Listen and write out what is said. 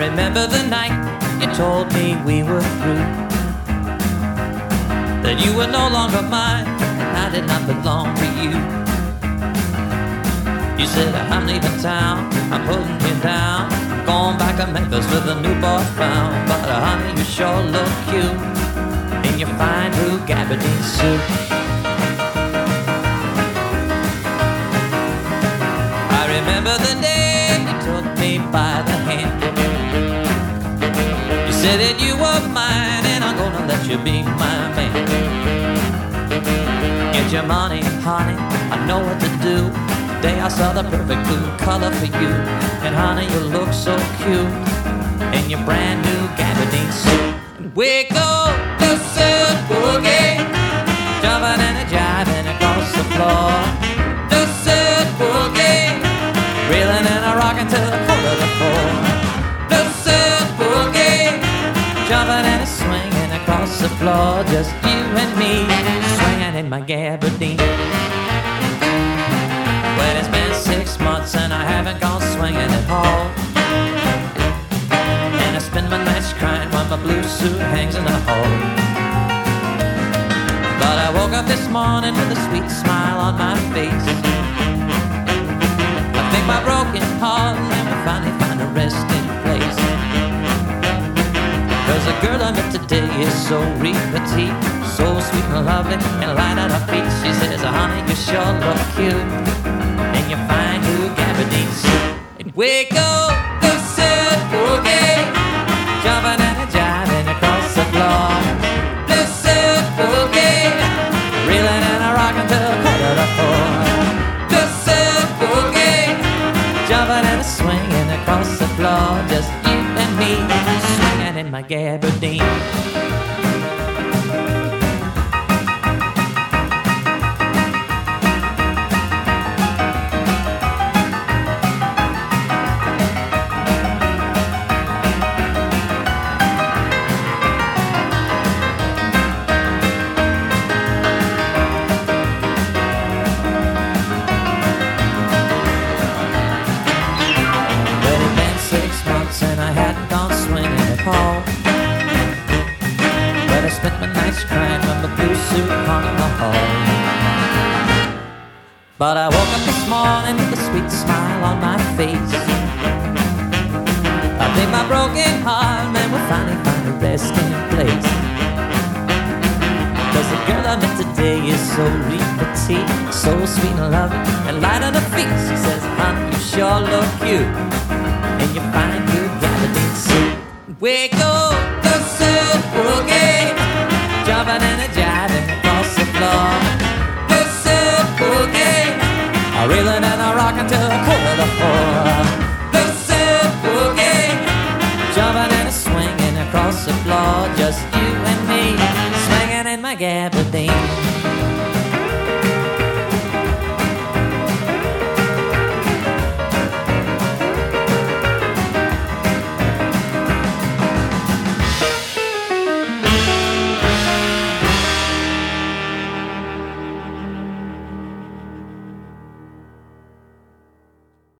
remember the night you told me we were through, that you were no longer mine, and I did not belong to you. You said, I'm leaving town, I'm putting you down, I'm going back to Memphis with a new boy found. But honey, you sure look cute in your fine blue gabardine suit. I remember the day you took me by the hand. You said that you were mine, and I'm gonna let you be my man. Get your money, honey, I know what to do. Day I saw the perfect blue color for you. And honey, you look so cute in your brand new gabardine suit. And we go to Silk Boogie, jumping and a jiving across the floor. To Silk Boogie, reeling and a rocking till the quarter to four. To Silk Boogie, jumping and a swinging across the floor. Just you and me, swinging in my gabardine. Well, it's been 6 months and I haven't gone swinging at all. And I spend my nights crying while my blue suit hangs in the hall. But I woke up this morning with a sweet smile on my face. I think my broken heart will finally find a resting place. Cause the girl I met today is so petite, so sweet and lovely and light on her feet. She says, honey, you sure look cute in your fine blue gabardine suit. And we go to Silk Boogie, jumping and a jiving across the floor. To Silk Boogie, reeling and a rocking till a quarter to four. To Silk Boogie, jumping and a swinging across the floor. Just you and me, swinging in my gabardine. And I hadn't gone swinging at all. But I spent my nights crying when my blue suit hung in the hall. But I woke up this morning with a sweet smile on my face. I think my broken heart, man, will finally find a resting place. Cause the girl I met today is so petite, so sweet and loving and light on her feet. She says, honey, you sure look cute in your fine blue gabardine suit. We go to Silk Boogie, jumping and a jiving across the floor. To Silk Boogie, a reeling and a rocking till a quarter to four. To Silk Boogie, jumping and a swinging across the floor. Just you and me, swinging in my gabardine.